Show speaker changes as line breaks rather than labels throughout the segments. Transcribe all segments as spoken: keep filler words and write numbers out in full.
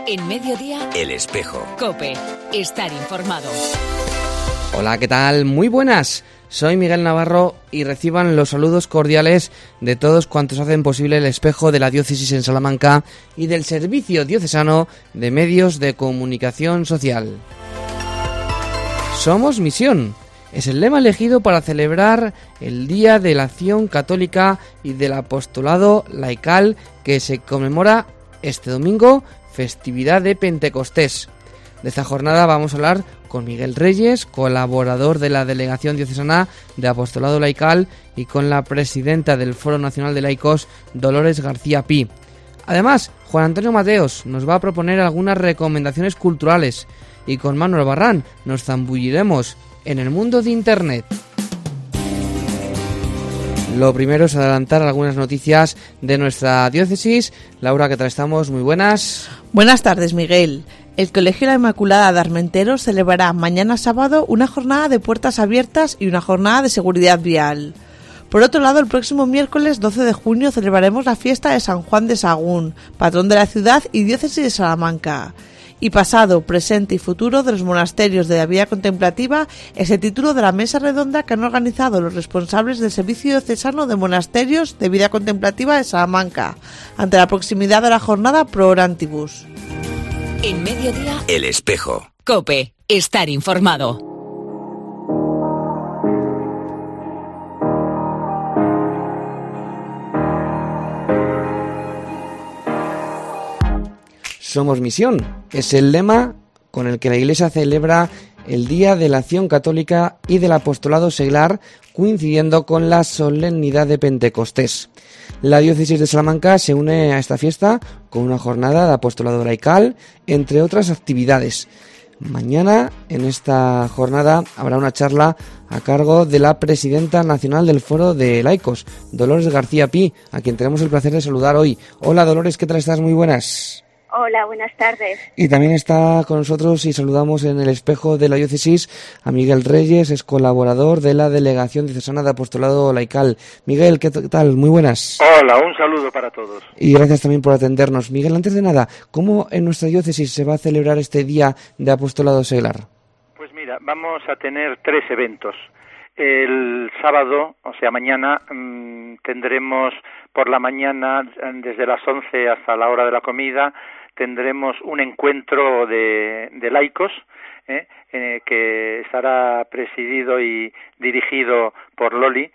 En Mediodía,
El Espejo.
COPE. Estar informado.
Hola, ¿qué tal? Muy buenas. Soy Miguel Navarro y reciban los saludos cordiales de todos cuantos hacen posible El Espejo de la Diócesis en Salamanca y del Servicio Diocesano de Medios de Comunicación Social. Somos Misión. Es el lema elegido para celebrar el Día de la Acción Católica y del Apostolado Laical que se conmemora este domingo, festividad de Pentecostés. De esta jornada vamos a hablar con Miguel Reyes, colaborador de la Delegación Diocesana de Apostolado Laical, y con la presidenta del Foro Nacional de Laicos, Dolores García Pi. Además, Juan Antonio Mateos nos va a proponer algunas recomendaciones culturales, y con Manuel Barrán nos zambulliremos en el mundo de Internet. Lo primero es adelantar algunas noticias de nuestra diócesis. Laura, ¿qué tal estamos? Muy buenas.
Buenas tardes, Miguel. El Colegio La Inmaculada de Armenteros celebrará mañana sábado una jornada de puertas abiertas y una jornada de seguridad vial. Por otro lado, el próximo miércoles doce de junio celebraremos la fiesta de San Juan de Sagún, patrón de la ciudad y diócesis de Salamanca. Y pasado, presente y futuro de los monasterios de la vida contemplativa es el título de la mesa redonda que han organizado los responsables del Servicio Diocesano de Monasterios de Vida Contemplativa de Salamanca, ante la proximidad de la jornada Pro Orantibus.
En Mediodía,
El Espejo.
COPE. Estar informado.
Somos Misión. Es el lema con el que la Iglesia celebra el Día de la Acción Católica y del Apostolado Seglar, coincidiendo con la solemnidad de Pentecostés. La Diócesis de Salamanca se une a esta fiesta con una jornada de apostolado laical, entre otras actividades. Mañana, en esta jornada, habrá una charla a cargo de la presidenta nacional del Foro de Laicos, Dolores García Pi, a quien tenemos el placer de saludar hoy. Hola, Dolores, ¿qué tal estás? Muy buenas.
Hola, buenas tardes.
Y también está con nosotros y saludamos en el Espejo de la Diócesis a Miguel Reyes, es colaborador de la Delegación Diocesana de Apostolado Laical. Miguel, ¿qué tal? Muy buenas.
Hola, un saludo para todos.
Y gracias también por atendernos. Miguel, antes de nada, ¿cómo en nuestra diócesis se va a celebrar este Día de Apostolado Seglar?
Pues mira, vamos a tener tres eventos. El sábado, o sea, mañana, mmm, tendremos por la mañana, desde las once hasta la hora de la comida, tendremos un encuentro de, de laicos, ¿eh? Eh, que estará presidido y dirigido por Loli,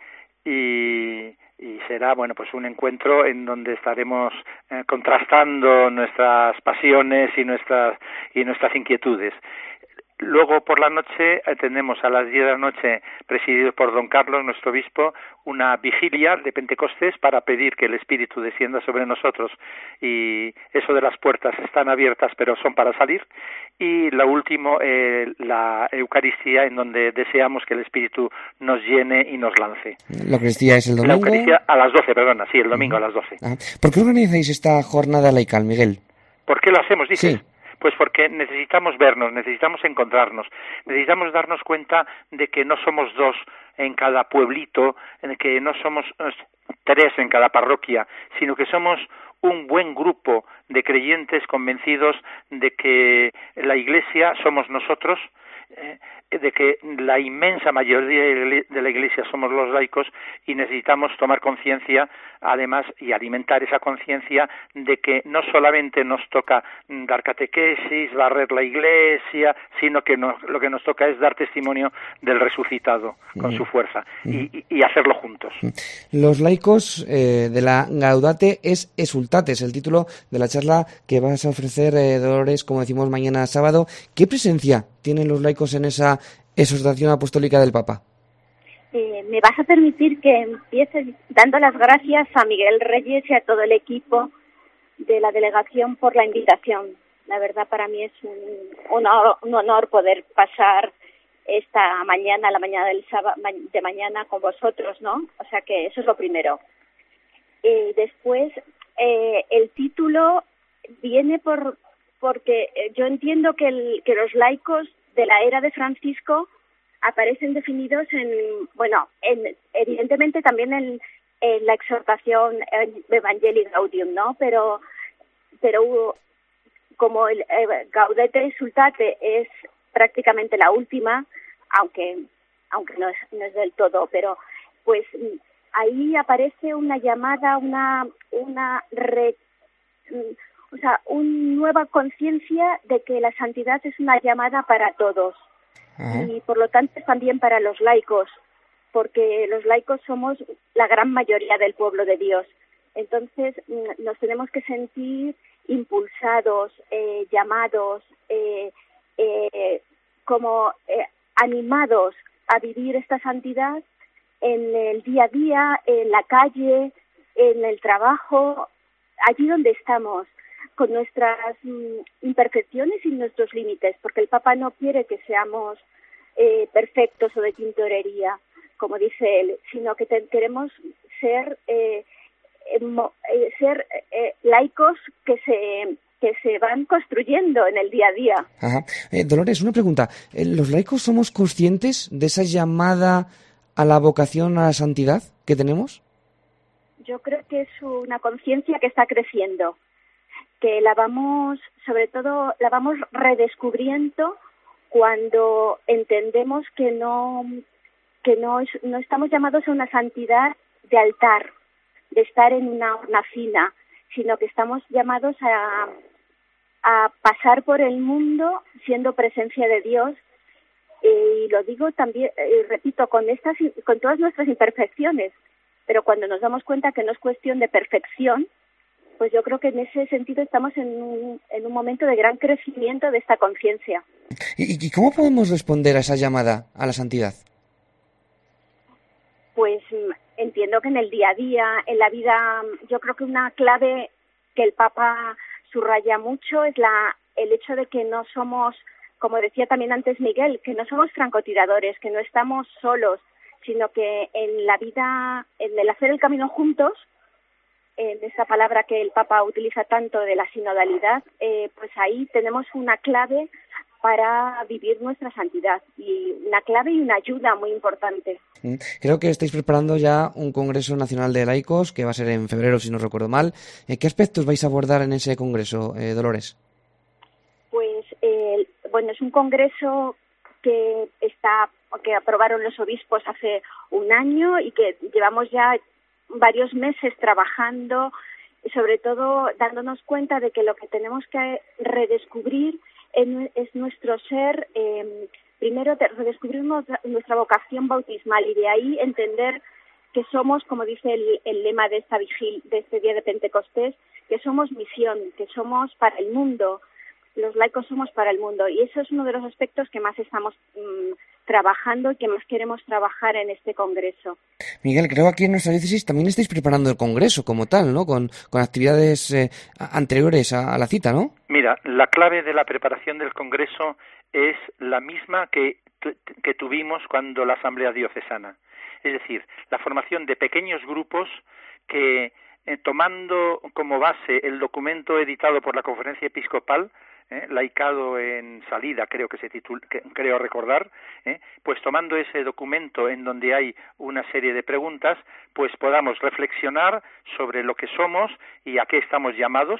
y, y será, bueno, pues un encuentro en donde estaremos eh, contrastando nuestras pasiones y nuestras y nuestras inquietudes. Luego por la noche eh, tenemos a las diez de la noche, presidido por don Carlos, nuestro obispo, una vigilia de Pentecostés para pedir que el Espíritu descienda sobre nosotros, y eso de las puertas están abiertas pero son para salir. Y lo último, eh, la Eucaristía, en donde deseamos que el Espíritu nos llene y nos lance.
¿La Eucaristía es el domingo?
La Eucaristía a las doce, perdona, sí, el domingo uh-huh. a las doce.
Ah. ¿Por qué organizáis esta jornada laical, Miguel?
¿Por qué lo hacemos, dices?
Sí.
Pues porque necesitamos vernos, necesitamos encontrarnos, necesitamos darnos cuenta de que no somos dos en cada pueblito, en que no somos tres en cada parroquia, sino que somos un buen grupo de creyentes convencidos de que la Iglesia somos nosotros, eh, de que la inmensa mayoría de la Iglesia somos los laicos, y necesitamos tomar conciencia, además, y alimentar esa conciencia de que no solamente nos toca dar catequesis, barrer la Iglesia, sino que no, lo que nos toca es dar testimonio del resucitado con mm. su fuerza, mm. y, y hacerlo juntos.
Los laicos eh, de la Gaudate es Exultates, el título de la charla que vas a ofrecer, eh, Dolores, como decimos, mañana sábado. ¿Qué presencia tienen los laicos en esa exhortación apostólica del Papa?
Eh, me vas a permitir que empiece dando las gracias a Miguel Reyes y a todo el equipo de la delegación por la invitación. La verdad, para mí es un honor, un honor poder pasar esta mañana, la mañana del sábado, de mañana con vosotros, ¿no? O sea que eso es lo primero. Eh, después, eh, el título viene por porque yo entiendo que, el, que los laicos de la era de Francisco aparecen definidos en, bueno, en, evidentemente también en, en la exhortación Evangelii Gaudium, ¿no? Pero, pero como el eh, Gaudete Exsultate es prácticamente la última, aunque aunque no es, no es del todo, pero pues ahí aparece una llamada, una una re, o sea, una nueva conciencia de que la santidad es una llamada para todos. Uh-huh. Y por lo tanto también para los laicos, porque los laicos somos la gran mayoría del pueblo de Dios. Entonces nos tenemos que sentir impulsados, eh, llamados, eh, eh, como eh, animados a vivir esta santidad en el día a día, en la calle, en el trabajo, allí donde estamos, con nuestras mm, imperfecciones y nuestros límites, porque el Papa no quiere que seamos eh, perfectos o de tintorería, como dice él, sino que te, queremos ser eh, eh, ser eh, laicos que se que se van construyendo en el día a día.
Ajá. Eh, Dolores, una pregunta. ¿Los laicos somos conscientes de esa llamada a la vocación a la santidad que tenemos?
Yo creo que es una conciencia que está creciendo, que la vamos, sobre todo, la vamos redescubriendo cuando entendemos que no que no es, no estamos llamados a una santidad de altar, de estar en una urna fina, sino que estamos llamados a a pasar por el mundo siendo presencia de Dios, eh, y lo digo también, eh, repito, con estas con todas nuestras imperfecciones, pero cuando nos damos cuenta que no es cuestión de perfección, pues yo creo que en ese sentido estamos en un, en un momento de gran crecimiento de esta conciencia.
¿Y, ¿Y cómo podemos responder a esa llamada a la santidad?
Pues entiendo que en el día a día, en la vida, yo creo que una clave que el Papa subraya mucho es la el hecho de que no somos, como decía también antes Miguel, que no somos francotiradores, que no estamos solos, sino que en la vida, en el hacer el camino juntos, en esa palabra que el Papa utiliza tanto de la sinodalidad, eh, pues ahí tenemos una clave para vivir nuestra santidad, y una clave y una ayuda muy importante.
Creo que estáis preparando ya un Congreso Nacional de Laicos, que va a ser en febrero, si no recuerdo mal. ¿Qué aspectos vais a abordar en ese Congreso, eh, Dolores?
Pues, eh, bueno, es un congreso que está que aprobaron los obispos hace un año y que llevamos ya varios meses trabajando, y sobre todo dándonos cuenta de que lo que tenemos que redescubrir es nuestro ser, eh, primero redescubrir nuestra vocación bautismal, y de ahí entender que somos, como dice el, el lema de esta vigil, de este día de Pentecostés, que somos misión, que somos para el mundo, los laicos somos para el mundo, y eso es uno de los aspectos que más estamos mmm, trabajando y que más queremos trabajar en este congreso.
Miguel, creo que aquí en nuestra diócesis también estáis preparando el congreso como tal, ¿no? Con, con actividades eh, anteriores a, a la cita, ¿no?
Mira, la clave de la preparación del congreso es la misma que, que tuvimos cuando la Asamblea Diocesana. Es decir, la formación de pequeños grupos que, eh, tomando como base el documento editado por la Conferencia Episcopal, Eh, laicado en salida, creo que se titula, que, creo recordar, eh, pues tomando ese documento en donde hay una serie de preguntas, pues podamos reflexionar sobre lo que somos y a qué estamos llamados,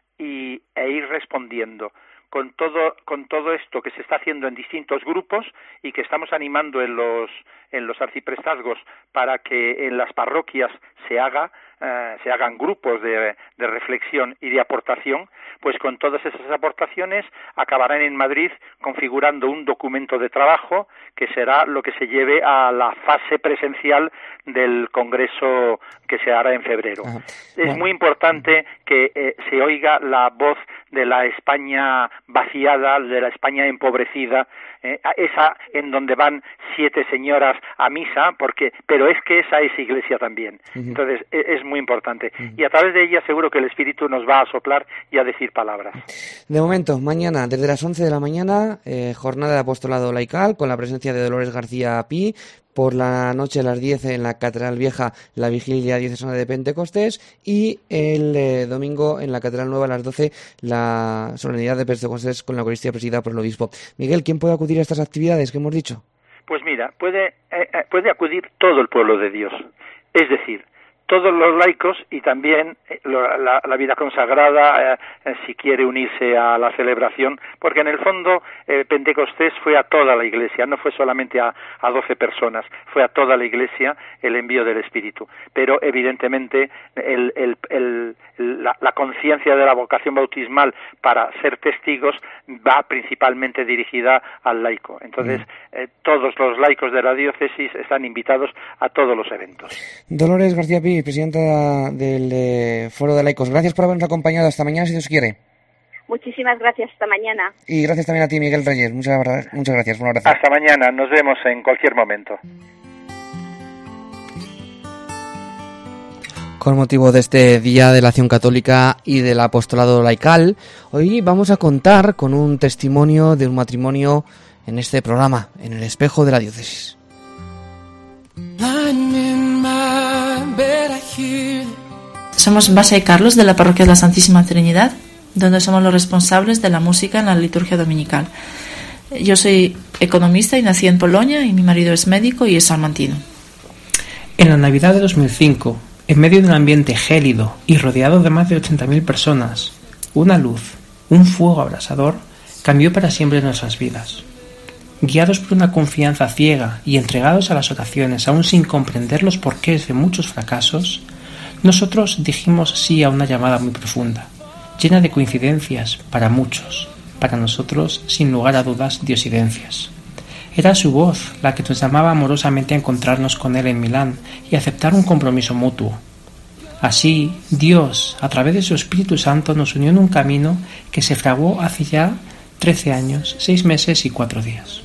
y e ir respondiendo con todo con todo esto que se está haciendo en distintos grupos y que estamos animando en los en los arciprestazgos para que en las parroquias se haga eh, se hagan grupos de, de reflexión y de aportación. Pues con todas esas aportaciones acabarán en Madrid configurando un documento de trabajo que será lo que se lleve a la fase presencial del congreso que se hará en febrero. Ajá. Es bueno. muy importante que eh, se oiga la voz de la España vaciada, de la España empobrecida, eh, esa en donde van siete señoras a misa, porque pero es que esa es iglesia también. Uh-huh. Entonces es, es muy importante. Uh-huh. Y a través de ella seguro que el Espíritu nos va a soplar y a decir palabras.
De momento, mañana, desde las once de la mañana, eh, jornada de apostolado laical con la presencia de Dolores García Pi. Por la noche a las diez en la Catedral Vieja, la Vigilia Diocesana de Pentecostés, y el eh, domingo en la Catedral Nueva a las doce la Solemnidad de Pentecostés con la Eucaristía presidida por el Obispo. Miguel, ¿quién puede acudir a estas actividades que hemos dicho?
Pues mira, puede, eh, puede acudir todo el pueblo de Dios. Es decir, todos los laicos y también eh, la, la vida consagrada, eh, si quiere unirse a la celebración, porque en el fondo eh, Pentecostés fue a toda la Iglesia, no fue solamente a, a doce personas, fue a toda la Iglesia el envío del Espíritu. Pero evidentemente el, el, el, la, la conciencia de la vocación bautismal para ser testigos va principalmente dirigida al laico. Entonces, eh, todos los laicos de la diócesis están invitados a todos los eventos.
Dolores García Pi, presidenta del eh, Foro de Laicos, gracias por habernos acompañado hasta mañana, si Dios quiere.
Muchísimas gracias, hasta mañana.
Y gracias también a ti, Miguel Reyes, muchas, muchas gracias, un abrazo.
Hasta mañana, nos vemos en cualquier momento.
Con motivo de este Día de la Acción Católica y del Apostolado Laical, hoy vamos a contar con un testimonio de un matrimonio en este programa, en el Espejo de la Diócesis.
Somos Basia y Carlos de la Parroquia de la Santísima Trinidad, donde somos los responsables de la música en la liturgia dominical. Yo soy economista y nací en Polonia, y mi marido es médico y es salmantino.
En la Navidad de dos mil cinco, en medio de un ambiente gélido y rodeado de más de ochenta mil personas, una luz, un fuego abrasador, cambió para siempre nuestras vidas. Guiados por una confianza ciega y entregados a las oraciones, aún sin comprender los porqués de muchos fracasos, nosotros dijimos sí a una llamada muy profunda, llena de coincidencias para muchos, para nosotros, sin lugar a dudas, diosidencias. Era su voz la que nos llamaba amorosamente a encontrarnos con él en Milán y aceptar un compromiso mutuo. Así, Dios, a través de su Espíritu Santo, nos unió en un camino que se fraguó hace ya trece años, seis meses y cuatro días.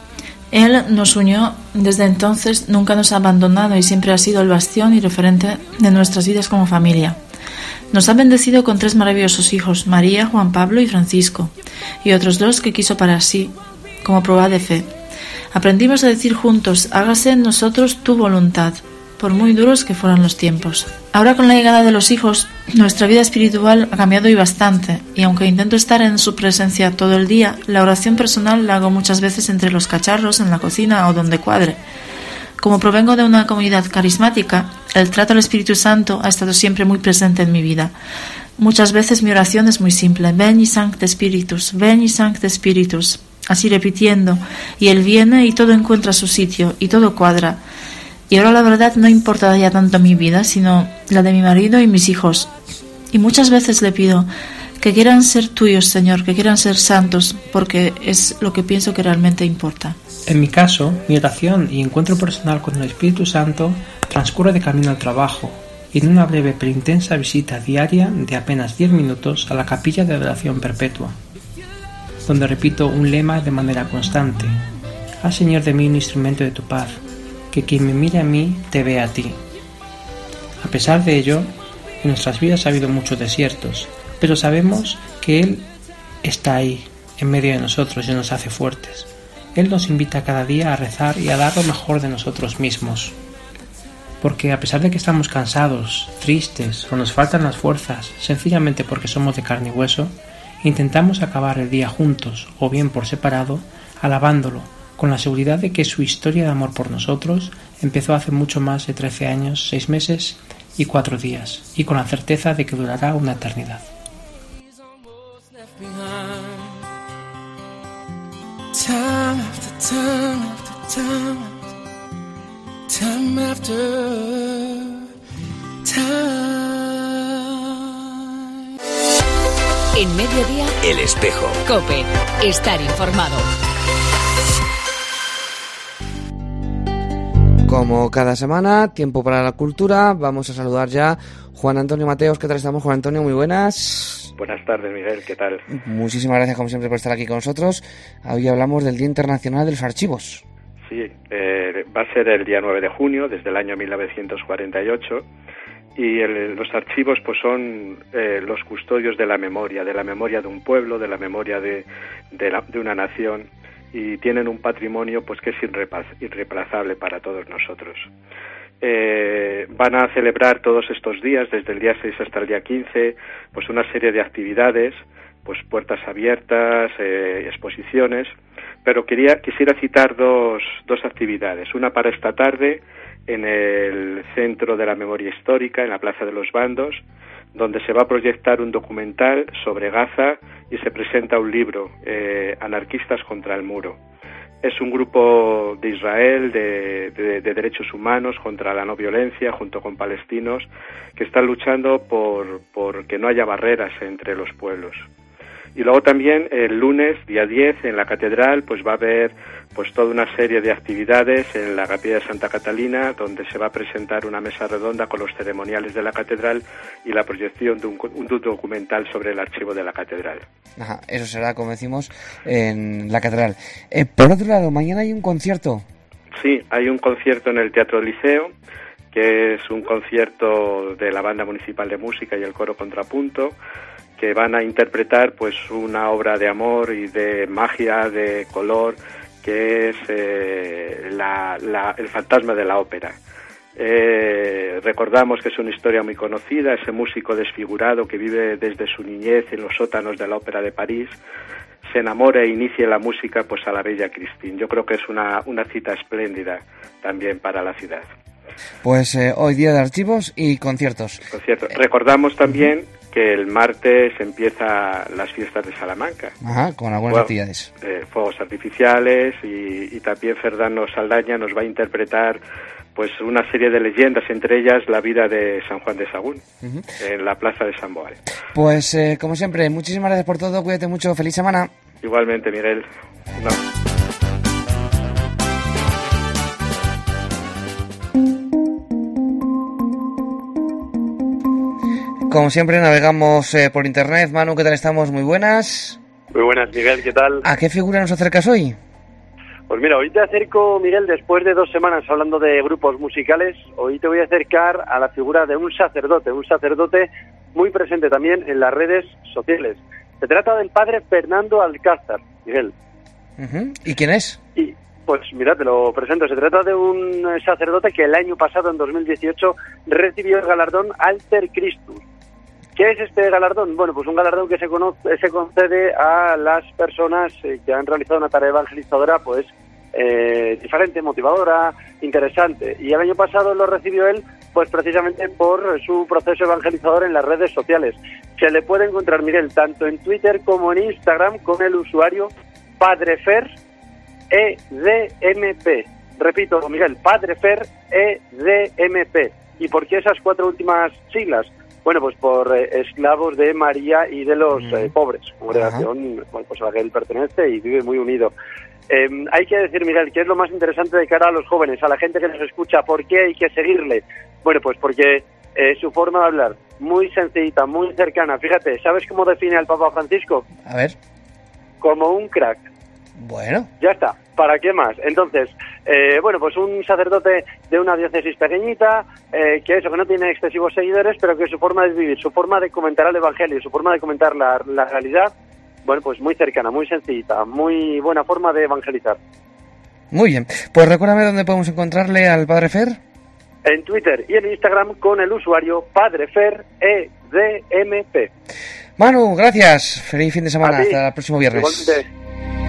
Él nos unió desde entonces, nunca nos ha abandonado y siempre ha sido el bastión y referente de nuestras vidas como familia. Nos ha bendecido con tres maravillosos hijos, María, Juan Pablo y Francisco, y otros dos que quiso para sí, como prueba de fe. Aprendimos a decir juntos, hágase en nosotros tu voluntad, por muy duros que fueran los tiempos. Ahora, con la llegada de los hijos, nuestra vida espiritual ha cambiado y bastante, y aunque intento estar en su presencia todo el día, la oración personal la hago muchas veces entre los cacharros, en la cocina o donde cuadre. Como provengo de una comunidad carismática, el trato al Espíritu Santo ha estado siempre muy presente en mi vida. Muchas veces mi oración es muy simple, Veni Sancte Spiritus, Veni Sancte Spiritus, así repitiendo, y Él viene y todo encuentra su sitio, y todo cuadra. Y ahora la verdad no importa ya tanto mi vida, sino la de mi marido y mis hijos. Y muchas veces le pido que quieran ser tuyos, Señor, que quieran ser santos, porque es lo que pienso que realmente importa.
En mi caso, mi oración y encuentro personal con el Espíritu Santo transcurre de camino al trabajo y en una breve pero intensa visita diaria de apenas diez minutos a la capilla de adoración perpetua, donde repito un lema de manera constante: haz, Señor, de mí un instrumento de tu paz, que quien me mire a mí te vea a ti. A pesar de ello, en nuestras vidas ha habido muchos desiertos, pero sabemos que Él está ahí, en medio de nosotros, y nos hace fuertes. Él nos invita cada día a rezar y a dar lo mejor de nosotros mismos. Porque a pesar de que estamos cansados, tristes o nos faltan las fuerzas, sencillamente porque somos de carne y hueso, intentamos acabar el día juntos o bien por separado, alabándolo, con la seguridad de que su historia de amor por nosotros empezó hace mucho más de trece años, seis meses y cuatro días, y con la certeza de que durará una eternidad.
Time after time after time, time after time.
En Mediodía,
El Espejo.
COPE. Estar informado.
Como cada semana, tiempo para la cultura. Vamos a saludar ya Juan Antonio Mateos. ¿Qué tal estamos, Juan Antonio? Muy buenas.
Buenas tardes, Miguel. ¿Qué tal?
Muchísimas gracias, como siempre, por estar aquí con nosotros. Hoy hablamos del Día Internacional de los Archivos.
Sí, eh, va a ser el día nueve de junio, desde el año mil novecientos cuarenta y ocho. Y el, los archivos pues son eh, los custodios de la memoria, de la memoria de un pueblo, de la memoria de, de, la, de una nación, y tienen un patrimonio pues que es irreemplazable para todos nosotros. Eh, van a celebrar todos estos días, desde el día seis hasta el día quince, pues una serie de actividades, pues puertas abiertas, eh, exposiciones, pero quería quisiera citar dos, dos actividades. Una para esta tarde, en el Centro de la Memoria Histórica, en la Plaza de los Bandos, donde se va a proyectar un documental sobre Gaza y se presenta un libro, eh, Anarquistas contra el Muro. Es un grupo de Israel de, de, de derechos humanos contra la no violencia, junto con palestinos, que están luchando por, por que no haya barreras entre los pueblos. Y luego también el lunes, día diez, en la catedral, pues va a haber pues toda una serie de actividades en la capilla de Santa Catalina, donde se va a presentar una mesa redonda con los ceremoniales de la catedral y la proyección de un, un documental sobre el archivo de la catedral.
Ajá, eso será, como decimos, en la catedral. Eh, por otro lado, mañana hay un concierto.
Sí, hay un concierto en el Teatro Liceo, que es un concierto de la Banda Municipal de Música y el Coro Contrapunto, que van a interpretar pues una obra de amor y de magia, de color, que es eh, la, la, el fantasma de la ópera. Eh, recordamos que es una historia muy conocida, ese músico desfigurado que vive desde su niñez en los sótanos de la Ópera de París, se enamora e inicia la música pues a la bella Christine. Yo creo que es una, una cita espléndida también para la ciudad.
Pues eh, hoy día de archivos y conciertos.
Conciertos. Recordamos también que el martes empieza las fiestas de Salamanca.
Ajá, con algunas
Fuego,
actividades.
Eh, fuegos artificiales y, y también Fernando Saldaña nos va a interpretar pues una serie de leyendas, entre ellas la vida de San Juan de Sagún, uh-huh. en la plaza de San Boal.
Pues eh, como siempre, muchísimas gracias por todo, cuídate mucho, feliz semana.
Igualmente, Miguel. No.
Como siempre navegamos eh, por internet. Manu, ¿qué tal estamos? Muy buenas.
Muy buenas, Miguel, ¿qué tal?
¿A qué figura nos acercas hoy?
Pues mira, hoy te acerco, Miguel, después de dos semanas hablando de grupos musicales, hoy te voy a acercar a la figura de un sacerdote, un sacerdote muy presente también en las redes sociales. Se trata del padre Fernando Alcázar, Miguel.
Uh-huh. ¿Y quién es?
Y pues mira, te lo presento. Se trata de un sacerdote que el año pasado, en dos mil dieciocho, recibió el galardón Alter Christus. ¿Qué es este galardón? Bueno, pues un galardón que se, conoce, se concede a las personas eh, que han realizado una tarea evangelizadora, pues, eh, diferente, motivadora, interesante. Y el año pasado lo recibió él, pues, precisamente por su proceso evangelizador en las redes sociales. Se le puede encontrar, Miguel, tanto en Twitter como en Instagram con el usuario PadreFer E D M P. Repito, Miguel, PadreFer E D M P. ¿Y por qué esas cuatro últimas siglas? Bueno, pues por eh, esclavos de María y de los eh, pobres, congregación bueno, pues a la que él pertenece y vive muy unido. Eh, hay que decir, Miguel, que es lo más interesante de cara a los jóvenes, a la gente que nos escucha. ¿Por qué hay que seguirle? Bueno, pues porque eh, su forma de hablar, muy sencillita, muy cercana. Fíjate, ¿sabes cómo define al Papa Francisco?
A ver.
Como un crack.
Bueno.
Ya está. ¿Para qué más? Entonces, eh, bueno, pues un sacerdote de una diócesis pequeñita, eh, que eso, que no tiene excesivos seguidores, pero que su forma de vivir, su forma de comentar el Evangelio, su forma de comentar la, la realidad, bueno, pues muy cercana, muy sencillita, muy buena forma de evangelizar.
Muy bien. Pues recuérdame dónde podemos encontrarle al Padre Fer.
En Twitter y en Instagram con el usuario PadreFer E D M P.
Manu, gracias. Feliz fin de semana. Hasta el próximo viernes.
Igualmente.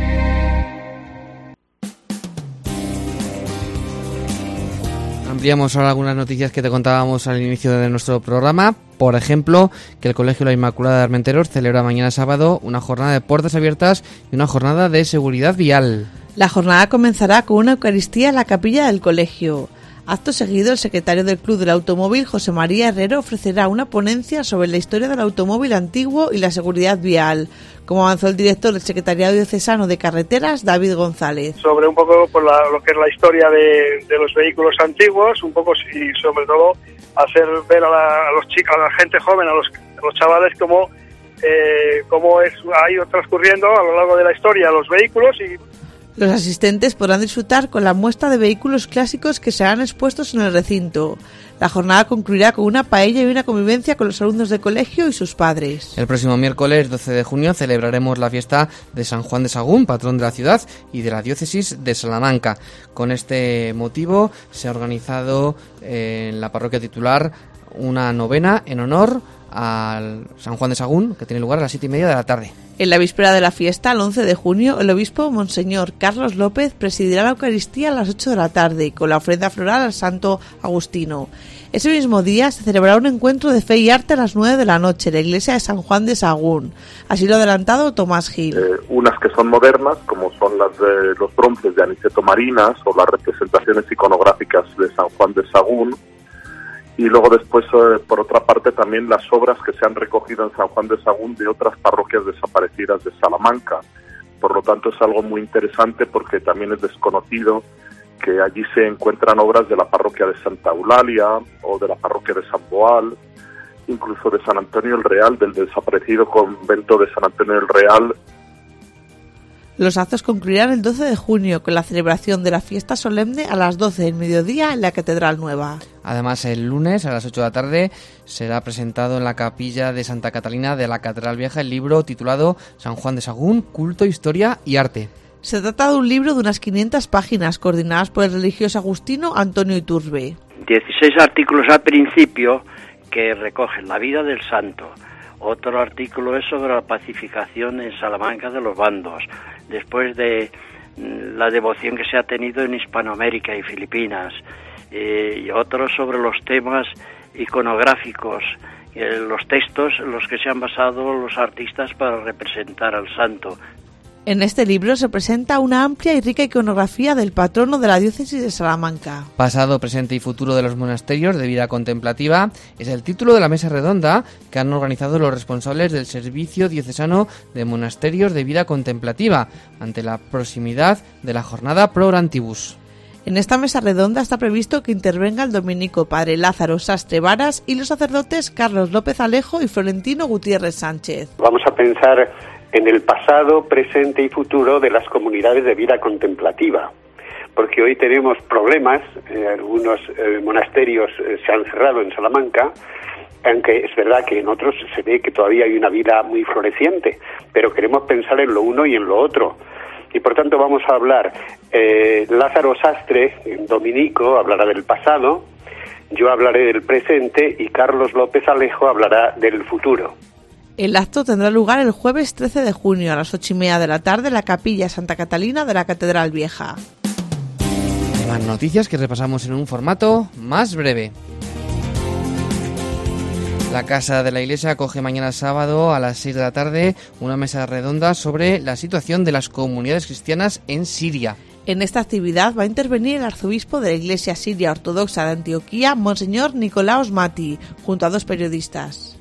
Ampliamos ahora algunas noticias que te contábamos al inicio de nuestro programa. Por ejemplo, que el Colegio La Inmaculada de Armenteros celebra mañana sábado una jornada de puertas abiertas y una jornada de seguridad vial.
La jornada comenzará con una Eucaristía en la capilla del colegio. Acto seguido, el secretario del Club del Automóvil, José María Herrero, ofrecerá una ponencia sobre la historia del automóvil antiguo y la seguridad vial, como avanzó el director del Secretariado Diocesano de Carreteras, David González.
Sobre un poco por la, lo que es la historia de, de los vehículos antiguos, un poco y sobre todo hacer ver a, la, a los chicos, a la gente joven, a los, a los chavales cómo, eh, cómo es, ha ido transcurriendo a lo largo de la historia los vehículos y...
Los asistentes podrán disfrutar con la muestra de vehículos clásicos que serán expuestos en el recinto. La jornada concluirá con una paella y una convivencia con los alumnos del colegio y sus padres.
El próximo miércoles doce de junio celebraremos la fiesta de San Juan de Sagún, patrón de la ciudad y de la diócesis de Salamanca. Con este motivo se ha organizado en la parroquia titular una novena en honor al San Juan de Sagún, que tiene lugar a las siete y media de la tarde.
En la víspera de la fiesta, el once de junio, el obispo Monseñor Carlos López presidirá la Eucaristía a las ocho de la tarde, con la ofrenda floral al Santo Agustino. Ese mismo día se celebrará un encuentro de fe y arte a las nueve de la noche en la iglesia de San Juan de Sagún. Así lo ha adelantado Tomás Gil.
Eh, unas que son modernas, como son las de los bronces de Aniceto Marinas o las representaciones iconográficas de San Juan de Sagún. Y luego después, eh, por otra parte, también las obras que se han recogido en San Juan de Sagún de otras parroquias desaparecidas de Salamanca. Por lo tanto, es algo muy interesante porque también es desconocido que allí se encuentran obras de la parroquia de Santa Eulalia o de la parroquia de San Boal, incluso de San Antonio el Real, del desaparecido convento de San Antonio el Real.
Los actos concluirán el doce de junio con la celebración de la fiesta solemne a las doce del mediodía en la Catedral Nueva.
Además, el lunes a las ocho de la tarde será presentado en la capilla de Santa Catalina de la Catedral Vieja el libro titulado San Juan de Sagún, Culto, Historia y Arte.
Se trata de un libro de unas quinientas páginas coordinadas por el religioso agustino Antonio Iturbe.
dieciséis artículos al principio que recogen la vida del santo. Otro artículo es sobre la pacificación en Salamanca de los bandos, después de la devoción que se ha tenido en Hispanoamérica y Filipinas, eh, y otro sobre los temas iconográficos, eh, los textos en los que se han basado los artistas para representar al santo.
En este libro se presenta una amplia y rica iconografía del patrono de la diócesis de Salamanca.
Pasado, presente y futuro de los monasterios de vida contemplativa es el título de la mesa redonda que han organizado los responsables del Servicio Diocesano de Monasterios de Vida Contemplativa ante la proximidad de la jornada Pro Orantibus.
En esta mesa redonda está previsto que intervenga el dominico padre Lázaro Sastre Varas y los sacerdotes Carlos López Alejo y Florentino Gutiérrez Sánchez.
Vamos a pensar en el pasado, presente y futuro de las comunidades de vida contemplativa, porque hoy tenemos problemas, eh, algunos eh, monasterios eh, se han cerrado en Salamanca, aunque es verdad que en otros se ve que todavía hay una vida muy floreciente, pero queremos pensar en lo uno y en lo otro. Y por tanto vamos a hablar, eh, Lázaro Sastre, dominico, hablará del pasado, yo hablaré del presente y Carlos López Alejo hablará del futuro.
El acto tendrá lugar el jueves trece de junio a las ocho y media de la tarde en la capilla Santa Catalina de la Catedral Vieja.
Más noticias que repasamos en un formato más breve. La Casa de la Iglesia acoge mañana sábado a las seis de la tarde una mesa redonda sobre la situación de las comunidades cristianas en Siria.
En esta actividad va a intervenir el arzobispo de la Iglesia Siria Ortodoxa de Antioquía, Monseñor Nicolaos Mati, junto a dos periodistas.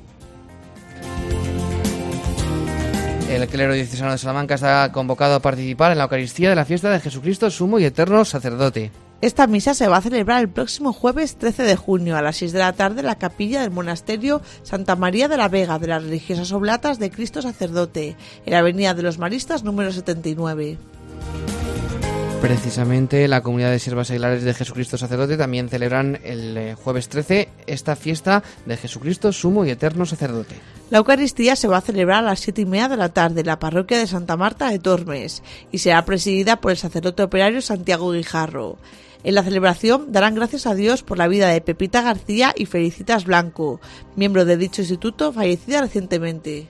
El clero diocesano de Salamanca está convocado a participar en la Eucaristía de la fiesta de Jesucristo, sumo y eterno sacerdote.
Esta misa se va a celebrar el próximo jueves trece de junio a las seis de la tarde en la capilla del monasterio Santa María de la Vega de las Religiosas Oblatas de Cristo Sacerdote, en la Avenida de los Maristas número setenta y nueve.
Precisamente la comunidad de siervas seglares de Jesucristo Sacerdote también celebran el jueves trece esta fiesta de Jesucristo, sumo y eterno sacerdote.
La Eucaristía se va a celebrar a las siete y media de la tarde en la parroquia de Santa Marta de Tormes y será presidida por el sacerdote operario Santiago Guijarro. En la celebración darán gracias a Dios por la vida de Pepita García y Felicitas Blanco, miembro de dicho instituto fallecida recientemente.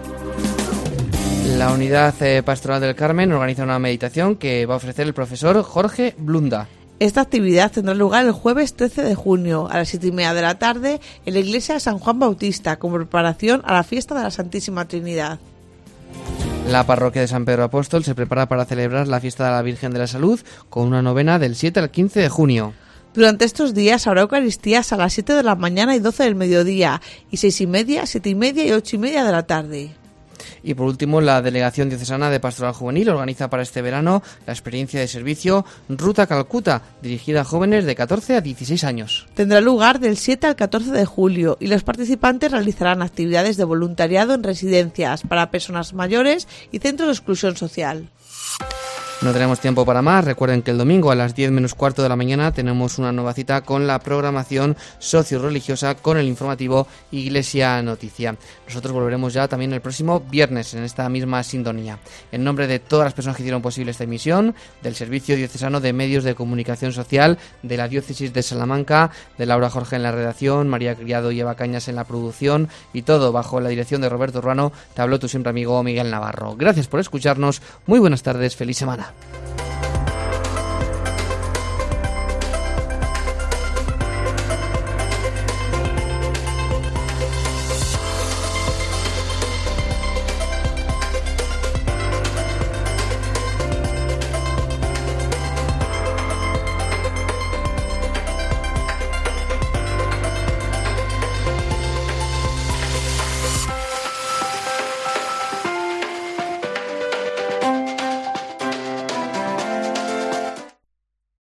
La Unidad Pastoral del Carmen organiza una meditación que va a ofrecer el profesor Jorge Blunda.
Esta actividad tendrá lugar el jueves trece de junio a las siete y media de la tarde en la iglesia de San Juan Bautista como preparación a la fiesta de la Santísima Trinidad.
La parroquia de San Pedro Apóstol se prepara para celebrar la fiesta de la Virgen de la Salud con una novena del siete al quince de junio.
Durante estos días habrá Eucaristías a las siete de la mañana y doce del mediodía y seis y media, siete y media y ocho y media de la tarde.
Y por último, la Delegación Diocesana de Pastoral Juvenil organiza para este verano la experiencia de servicio Ruta Calcuta, dirigida a jóvenes de catorce a dieciséis años.
Tendrá lugar del siete al catorce de julio y los participantes realizarán actividades de voluntariado en residencias para personas mayores y centros de exclusión social.
No tenemos tiempo para más. Recuerden que el domingo a las diez menos cuarto de la mañana tenemos una nueva cita con la programación socio-religiosa con el informativo Iglesia Noticia. Nosotros volveremos ya también el próximo viernes en esta misma sintonía. En nombre de todas las personas que hicieron posible esta emisión, del Servicio Diocesano de Medios de Comunicación Social, de la Diócesis de Salamanca, de Laura Jorge en la redacción, María Criado y Eva Cañas en la producción y todo bajo la dirección de Roberto Ruano, te habló tu siempre amigo Miguel Navarro. Gracias por escucharnos, muy buenas tardes, feliz semana.